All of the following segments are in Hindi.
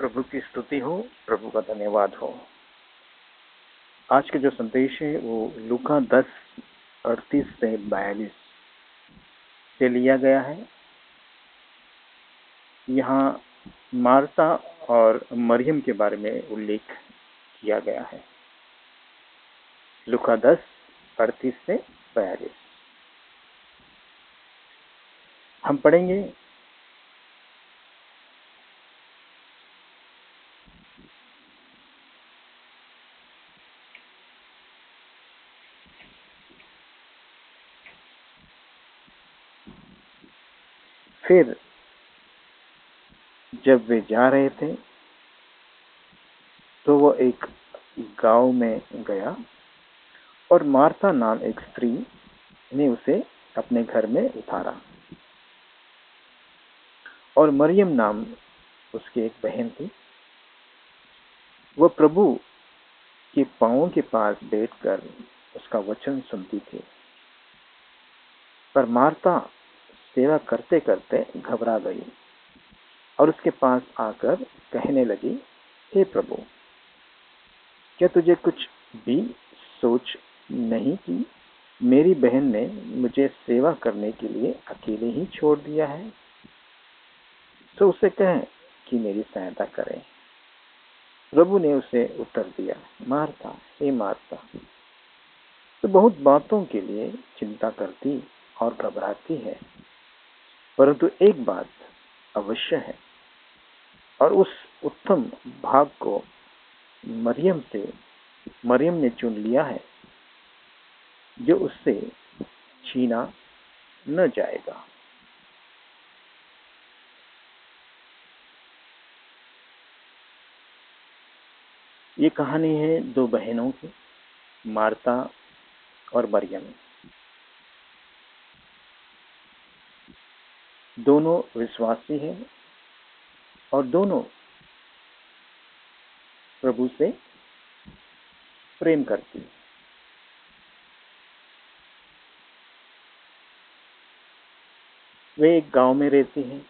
प्रभु की स्तुति हो, प्रभु का धन्यवाद हो। आज का जो संदेश है वो लूका 10:38 से 42 से लिया गया है। यहाँ मार्ता और मरियम के बारे में उल्लेख किया गया है। लूका 10:38 से 42 हम पढ़ेंगे। फिर जब वे जा रहे थे तो वो एक गांव में गया और मार्था नाम एक स्त्री ने उसे अपने घर में उतारा और मरियम नाम उसकी एक बहन थी। वह प्रभु के पांवों के पास बैठकर उसका वचन सुनती थी। पर मार्ता सेवा करते करते घबरा गई और उसके पास आकर कहने लगी, हे प्रभु, क्या तुझे कुछ भी सोच नहीं कि मेरी बहन ने मुझे सेवा करने के लिए अकेले ही छोड़ दिया है? तो उसे कह कि मेरी सहायता करे। प्रभु ने उसे उत्तर दिया, मार्ता, हे मार्ता, तो बहुत बातों के लिए चिंता करती और घबराती है, परंतु एक बात अवश्य है और उस उत्तम भाग को मरियम ने चुन लिया है, जो उससे छीना न जाएगा। ये कहानी है दो बहनों की, मार्ता और मरियम। दोनों विश्वासी हैं और दोनों प्रभु से प्रेम करती हैं। वे एक गांव में रहती हैं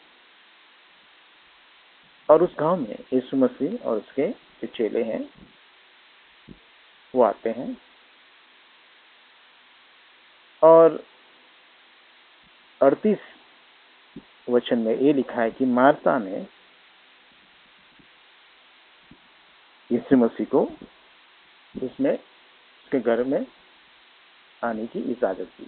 और उस गांव में यीशु मसीह और उसके जो चेले हैं वो आते हैं और 38 वचन में ये लिखा है कि मार्ता ने यीशु मसीह को उसके घर में आने की इजाजत दी।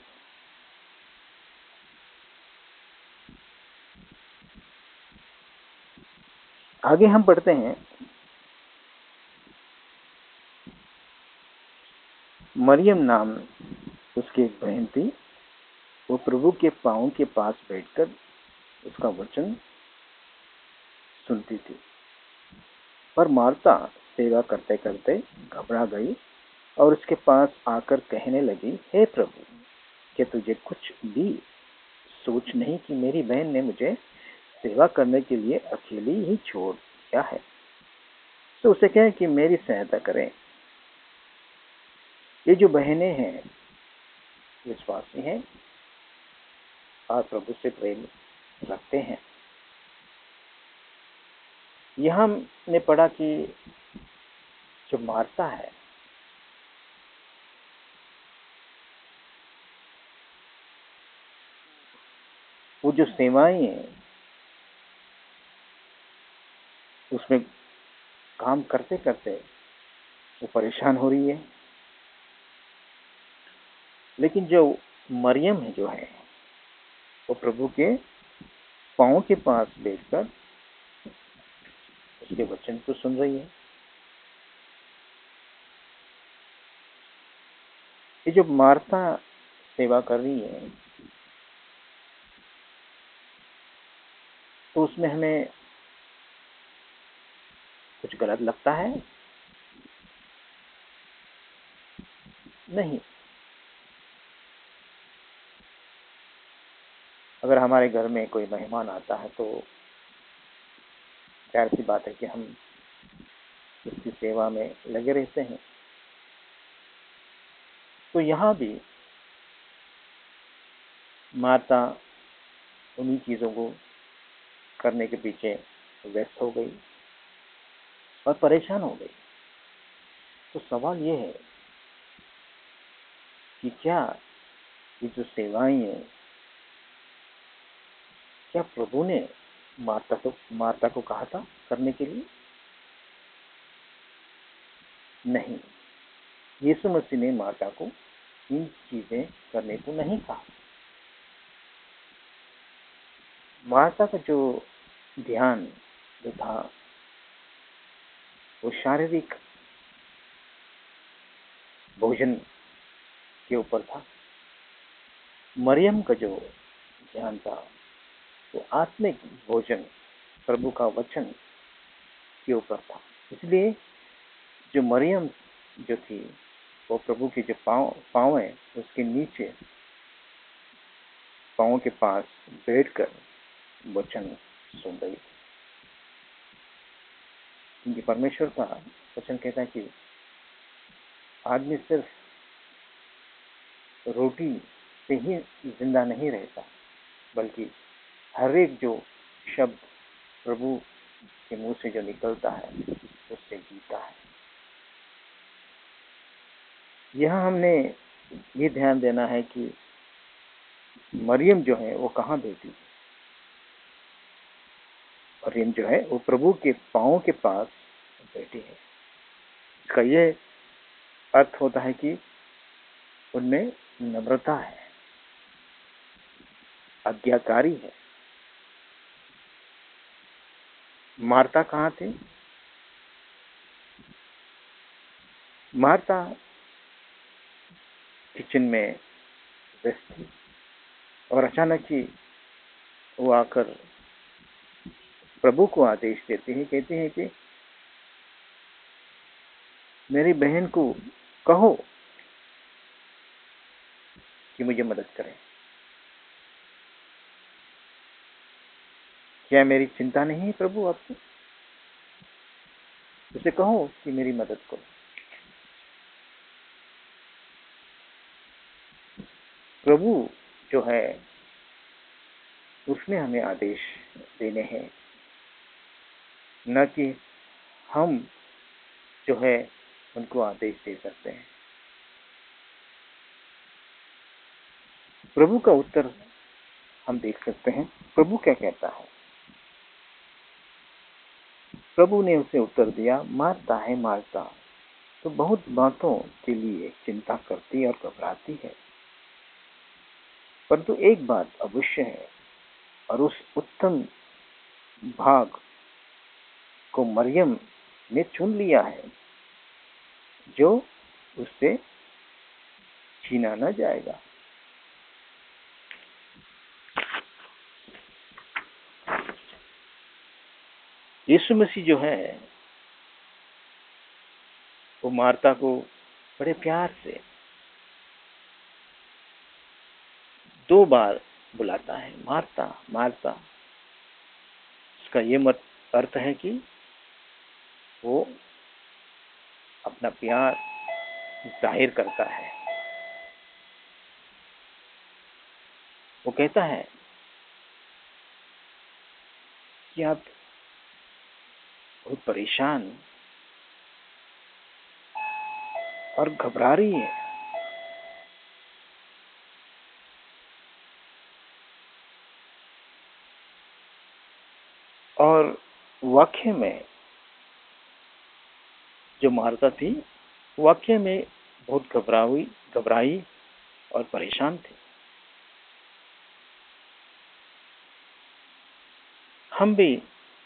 आगे हम पढ़ते हैं, मरियम नाम उसकी एक बहन थी। वो प्रभु के पांव के पास बैठकर उसका वचन सुनती थी। पर मार्ता सेवा करते करते घबरा गई और उसके पास आकर कहने लगी, हे प्रभु, क्या तुझे कुछ भी सोच नहीं कि मेरी बहन ने मुझे सेवा करने के लिए अकेली ही छोड़ दिया है? तो उसे कहे कि मेरी सहायता करें। ये जो बहनें हैं विश्वासी हैं और प्रभु से प्रेम रखते हैं। यह हमने पढ़ा कि जो मार्ता है वो जो सेवाएं हैं उसमें काम करते करते वो परेशान हो रही है, लेकिन जो मरियम है जो है वो प्रभु के पांव के पास बैठकर उसके वचन को सुन रही है। ये जो मार्ता सेवा कर रही है तो उसमें हमें कुछ गलत लगता है? नहीं। अगर हमारे घर में कोई मेहमान आता है तो जाहिर सी बात है कि हम उसकी सेवा में लगे रहते हैं। तो यहाँ भी माता उन्हीं चीज़ों को करने के पीछे व्यस्त हो गई और परेशान हो गई। तो सवाल ये है कि क्या ये जो सेवाएं हैं, क्या प्रभु ने मार्ता को कहा था करने के लिए? नहीं, यीशु मसीह ने मार्ता को इन चीजें करने को नहीं कहा। मार्ता का जो ध्यान जो था वो शारीरिक भोजन के ऊपर था। मरियम का जो ध्यान था वो आत्मिक भोजन, प्रभु का वचन के ऊपर था। इसलिए जो मरियम जो थी वो प्रभु के जो पाँव है उसके नीचे पाँव के पास बैठकर वचन सुन रही थी। क्योंकि परमेश्वर का वचन कहता है कि आदमी सिर्फ रोटी से ही जिंदा नहीं रहता, बल्कि हर एक जो शब्द प्रभु के मुंह से जो निकलता है उससे जीता है। यहाँ हमने ये ध्यान देना है कि मरियम जो है वो कहाँ बैठी? मरियम जो है वो प्रभु के पाँव के पास बैठी है। इसका ये अर्थ होता है कि उनमें नम्रता है, आज्ञाकारी है। मार्ता कहाँ थी? मार्ता किचन में व्यस्त थी और अचानक ही वो आकर प्रभु को आदेश देते हैं, कहते हैं कि मेरी बहन को कहो कि मुझे मदद करे। क्या मेरी चिंता नहीं है प्रभु आपको? उसे कहो कि मेरी मदद करो। प्रभु जो है उसने हमें आदेश देने हैं, न कि हम जो है उनको आदेश दे सकते हैं। प्रभु का उत्तर हम देख सकते हैं। प्रभु क्या कहता है? प्रभु ने उसे उत्तर दिया, मारता है मारता तो बहुत बातों के लिए चिंता करती और घबराती है, परंतु एक बात अवश्य है और उस उत्तम भाग को मरियम ने चुन लिया है जो उससे छीना न जाएगा। यीशु मसीह जो है वो मार्ता को बड़े प्यार से 2 बार बुलाता है, मार्ता मार्ता। इसका ये अर्थ है कि वो अपना प्यार जाहिर करता है। वो कहता है कि आप बहुत परेशान और घबरा रही है। और वाक्य में जो मार्ता थी, वाक्य में बहुत घबराई और परेशान थी। हम भी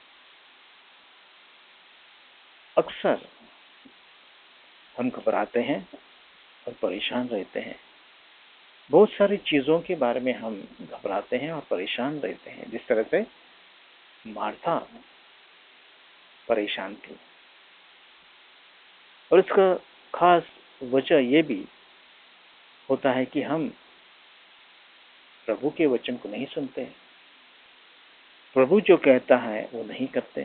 अक्सर हम घबराते हैं और परेशान रहते हैं। बहुत सारी चीजों के बारे में हम घबराते हैं और परेशान रहते हैं, जिस तरह से मार्था परेशान थी। और इसका खास वजह यह भी होता है कि हम प्रभु के वचन को नहीं सुनते, प्रभु जो कहता है वो नहीं करते।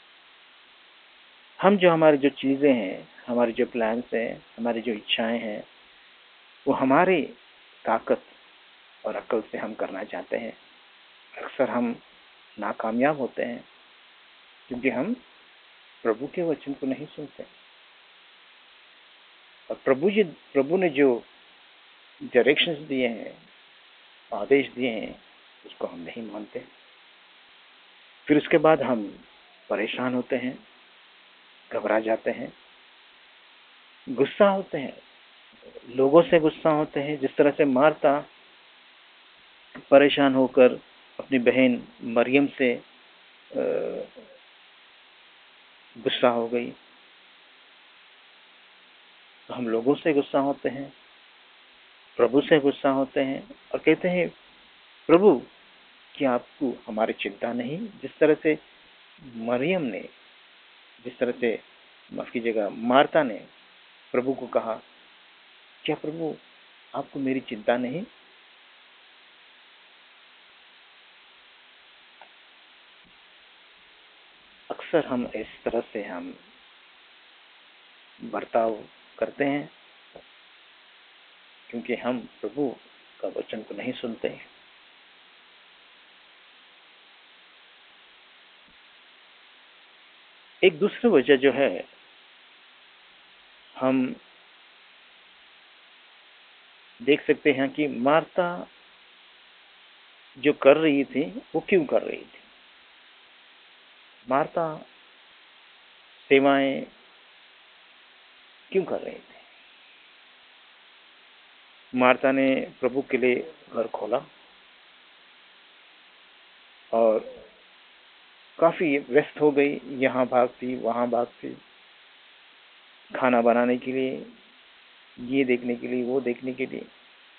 हम जो हमारी जो चीजें हैं, हमारी जो प्लान्स हैं, हमारी जो इच्छाएं हैं, वो हमारी ताकत और अक्ल से हम करना चाहते हैं। अक्सर हम नाकामयाब होते हैं क्योंकि हम प्रभु के वचन को नहीं सुनते और प्रभु ने जो डायरेक्शंस दिए हैं, आदेश दिए हैं, उसको हम नहीं मानते। फिर उसके बाद हम परेशान होते हैं, घबरा जाते हैं, गुस्सा होते हैं, लोगों से गुस्सा होते हैं। जिस तरह से मार्ता परेशान होकर अपनी बहन मरियम से गुस्सा हो गई, तो हम लोगों से गुस्सा होते हैं, प्रभु से गुस्सा होते हैं और कहते हैं, प्रभु क्या आपको हमारी चिंता नहीं? जिस तरह से मरियम ने, जिस तरह से, माफ कीजिएगा, मार्ता ने प्रभु को कहा, क्या प्रभु आपको मेरी चिंता नहीं? अक्सर हम इस तरह से हम बर्ताव करते हैं क्योंकि हम प्रभु का वचन को नहीं सुनते हैं। एक दूसरी वजह जो है, हम देख सकते हैं कि मार्ता जो कर रही थी वो क्यों कर रही थी। मार्ता सेवाएं क्यों कर रही थी? मार्ता ने प्रभु के लिए घर खोला और काफी व्यस्त हो गई, यहाँ भागती वहां भागती, खाना बनाने के लिए, ये देखने के लिए, वो देखने के लिए।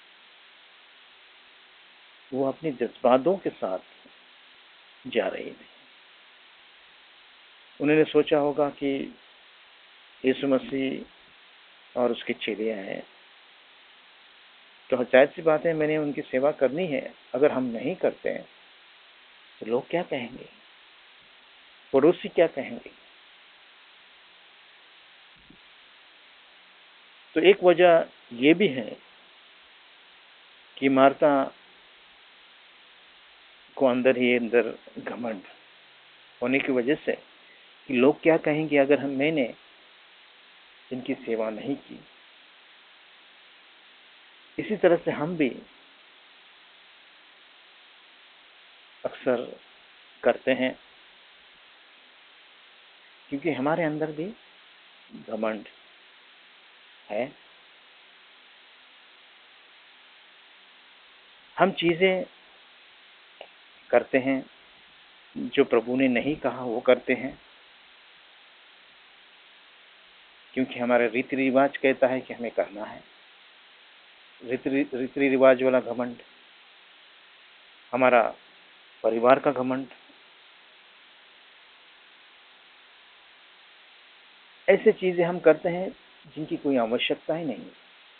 वो अपने जज्बातों के साथ जा रही थी। उन्होंने सोचा होगा कि यीशु मसीह और उसके चेले हैं, तो जाहिर सी बात है मैंने उनकी सेवा करनी है। अगर हम नहीं करते हैं तो लोग क्या कहेंगे, पड़ोसी क्या कहेंगे? तो एक वजह ये भी है कि मार्ता को अंदर ही अंदर घमंड होने की वजह से कि लोग क्या कहेंगे अगर मैंने इनकी सेवा नहीं की। इसी तरह से हम भी अक्सर करते हैं क्योंकि हमारे अंदर भी घमंड है। हम चीजें करते हैं जो प्रभु ने नहीं कहा वो करते हैं क्योंकि हमारा रीति रिवाज कहता है कि हमें करना है। रीति रिवाज वाला घमंड, हमारा परिवार का घमंड, ऐसे चीजें हम करते हैं जिनकी कोई आवश्यकता ही नहीं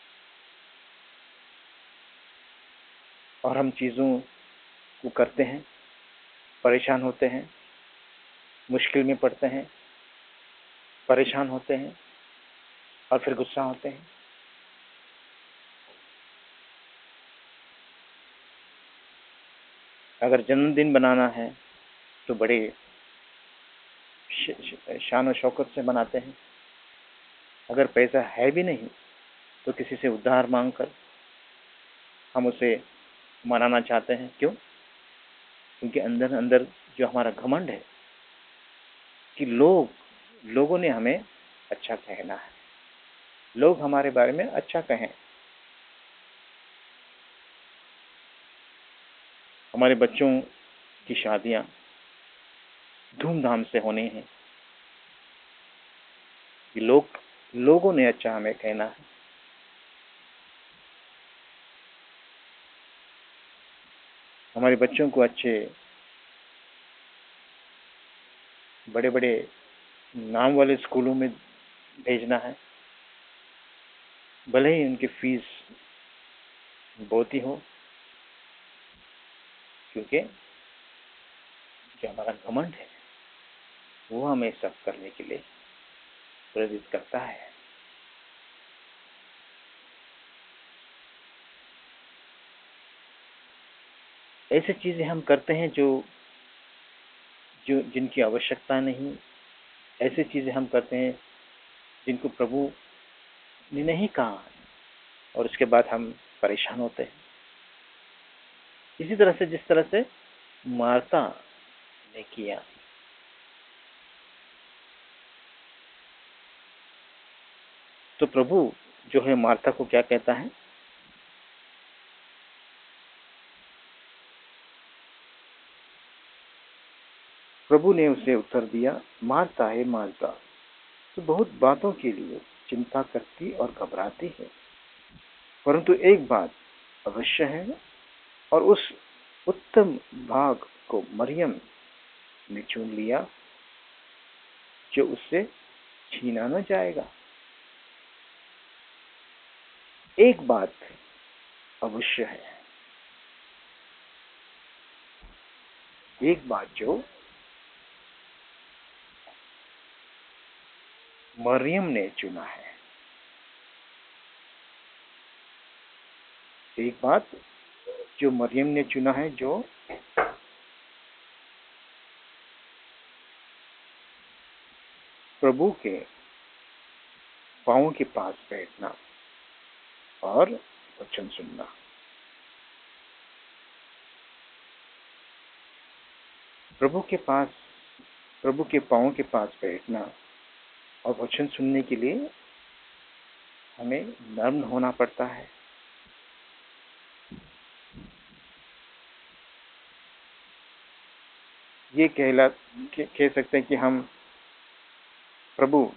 और हम चीजों को करते हैं, परेशान होते हैं, मुश्किल में पड़ते हैं, परेशान होते हैं और फिर गुस्सा होते हैं। अगर जन्मदिन बनाना है तो बड़े शान और शौकत से मनाते हैं। अगर पैसा है भी नहीं तो किसी से उधार मांगकर हम उसे मनाना चाहते हैं। क्यों? क्योंकि अंदर अंदर जो हमारा घमंड है कि लोगों ने हमें अच्छा कहना है, लोग हमारे बारे में अच्छा कहें। हमारे बच्चों की शादियां धूमधाम से होनी है कि लोगों ने अच्छा हमें कहना है। हमारे बच्चों को अच्छे बड़े बड़े नाम वाले स्कूलों में भेजना है, भले ही उनकी फीस बहुत ही हो, क्योंकि जो हमारा घमंड है वो हमें सब करने के लिए प्रेरित करता है। ऐसी चीजें हम करते हैं जो जो जिनकी आवश्यकता नहीं, ऐसी चीजें हम करते हैं जिनको प्रभु ने नहीं कहा, और उसके बाद हम परेशान होते हैं। इसी तरह से जिस तरह से मार्था ने किया, तो प्रभु जो है मार्था को क्या कहता है? प्रभु ने उसे उत्तर दिया, मार्था है मार्था, तो बहुत बातों के लिए चिंता करती और घबराती है, परंतु एक बात अवश्य है, और उस उत्तम भाग को मरियम ने चुन लिया, जो उससे छीना न जाएगा। एक बात अवश्य है, एक बात जो मरियम ने चुना है, एक बात जो मरियम ने चुना है, जो प्रभु के पांवों के पास बैठना और वचन सुनना। प्रभु के पास, प्रभु के पांवों के पास बैठना और वचन सुनने के लिए हमें नर्म होना पड़ता है। ये कह सकते हैं कि प्रभु,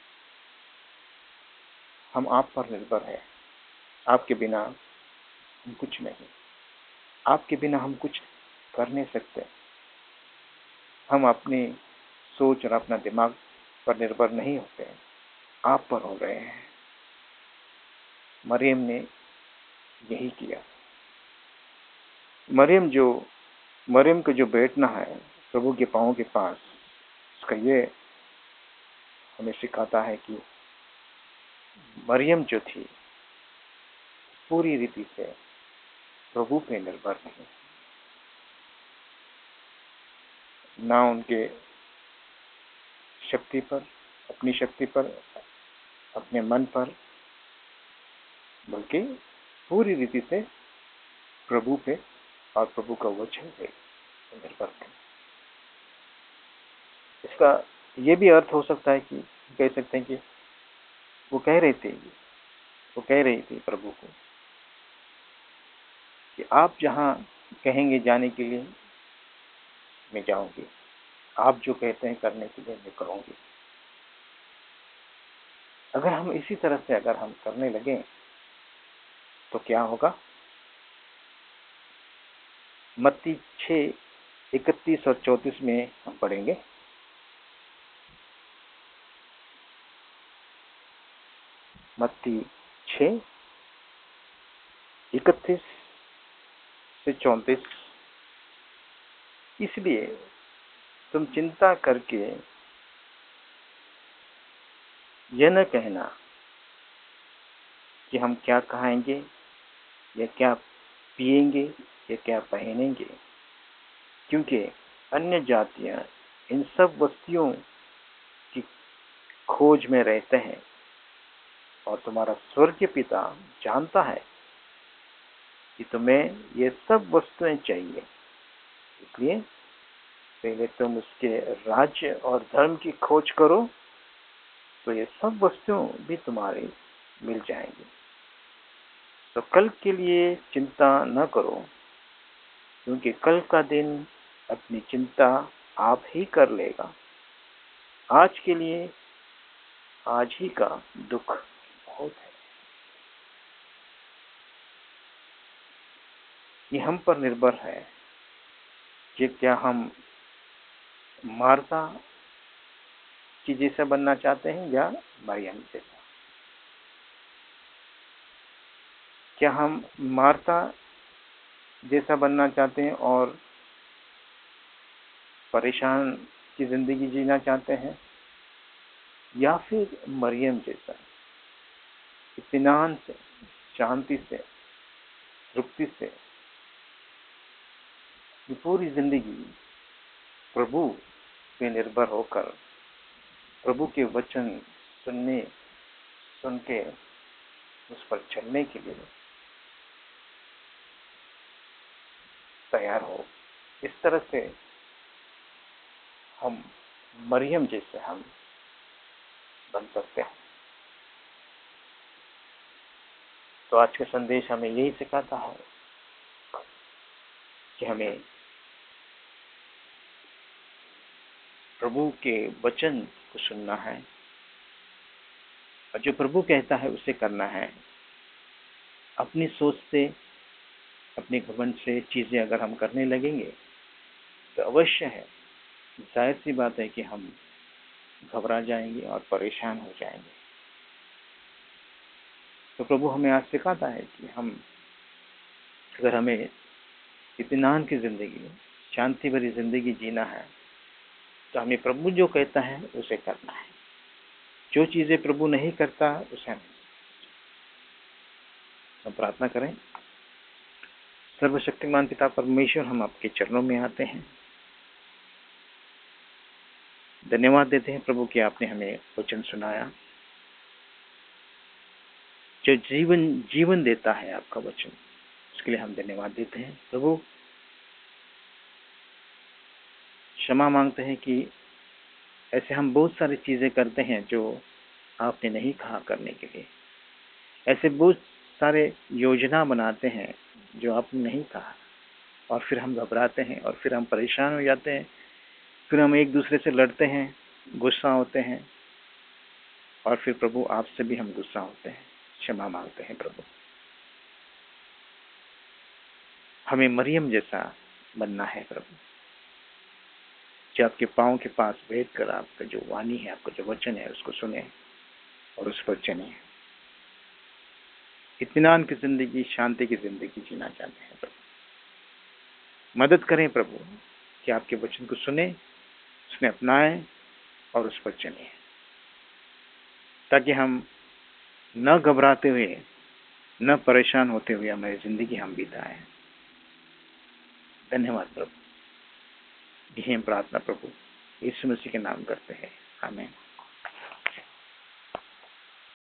हम आप पर निर्भर है, आपके बिना हम कुछ नहीं, आपके बिना हम कुछ कर नहीं सकते। हम अपनी सोच और अपना दिमाग पर निर्भर नहीं होते हैं, आप पर हो रहे हैं। मरियम ने यही किया। मरियम को जो बैठना है प्रभु के पांवों के पास, उसका ये हमें सिखाता है कि मरियम जो थी पूरी रीति से प्रभु पे निर्भर नहीं, ना उनके शक्ति पर, अपनी शक्ति पर, अपने मन पर, बल्कि पूरी रीति से प्रभु पे और प्रभु का वचन पे निर्भर थी। इसका ये भी अर्थ हो सकता है कि कह सकते हैं कि वो कह रही थी प्रभु को कि आप जहां कहेंगे जाने के लिए मैं जाऊंगी, आप जो कहते हैं करने के लिए मैं करूंगी। अगर हम इसी तरह से अगर हम करने लगे तो क्या होगा? मत्ती 6:31 और 34 में हम पढ़ेंगे। मत्ती 6:31 से 34। इसलिए तुम चिंता करके यह न कहना कि हम क्या खाएंगे या क्या पिएंगे या क्या पहनेंगे, क्योंकि अन्य जातियां इन सब वस्तुओं की खोज में रहते हैं, और तुम्हारा स्वर्गीय पिता जानता है कि तुम्हें ये सब वस्तुएं चाहिए। इसलिए पहले तुम उसके राज्य और धर्म की खोज करो, तो ये सब वस्तुएं भी तुम्हारी मिल जाएंगी। तो कल के लिए चिंता न करो, क्योंकि कल का दिन अपनी चिंता आप ही कर लेगा। आज के लिए आज ही का दुख बहुत है। ये हम पर निर्भर है कि क्या हम मार्था की जैसा बनना चाहते हैं या मरियम जैसा। क्या हम मार्था जैसा बनना चाहते हैं और परेशान की जिंदगी जीना चाहते हैं, या फिर मरियम जैसा इत्मीनान से, शांति से, तृप्ति से ये पूरी जिंदगी प्रभु पे निर्भर होकर प्रभु के वचन सुन के उस पर चलने के लिए तैयार हो। इस तरह से हम मरियम जैसे हम बन सकते हैं। तो आज का संदेश हमें यही सिखाता है कि हमें प्रभु के वचन को सुनना है और जो प्रभु कहता है उसे करना है। अपनी सोच से, अपने घमंड से चीजें अगर हम करने लगेंगे तो अवश्य है, जाहिर सी बात है कि हम घबरा जाएंगे और परेशान हो जाएंगे। तो प्रभु हमें आज सिखाता है कि अगर हमें इत्मीनान की जिंदगी, शांति भरी जिंदगी जीना है तो हमें प्रभु जो कहता है उसे करना है। जो चीजें प्रभु नहीं करता उसे हम प्रार्थना करें। सर्वशक्तिमान पिता परमेश्वर, हम आपके चरणों में आते हैं, धन्यवाद देते हैं प्रभु कि आपने हमें वचन सुनाया जो जीवन देता है। आपका वचन, उसके लिए हम धन्यवाद देते हैं। प्रभु क्षमा मांगते हैं कि ऐसे हम बहुत सारी चीजें करते हैं जो आपने नहीं कहा करने के लिए। ऐसे बहुत सारे योजना बनाते हैं जो आपने नहीं कहा, और फिर हम घबराते हैं और फिर हम परेशान हो जाते हैं। फिर हम एक दूसरे से लड़ते हैं, गुस्सा होते हैं, और फिर प्रभु आपसे भी हम गुस्सा होते हैं। क्षमा मांगते हैं प्रभु। हमें मरियम जैसा बनना है प्रभु, जो आपके पाँव के पास बैठकर आपका जो वाणी है, आपका जो वचन है, उसको सुने और उस पर चले। इत्मीनान की जिंदगी, शांति की जिंदगी जीना चाहते हैं प्रभु। मदद करें प्रभु कि आपके वचन को सुने, उसमें अपनाएं और उस पर चले, ताकि हम न घबराते हुए, न परेशान होते हुए हमारी जिंदगी हम बिताएं। धन्यवाद प्रभु। यही हम प्रार्थना प्रभु यीशु मसीह के नाम करते हैं, आमीन।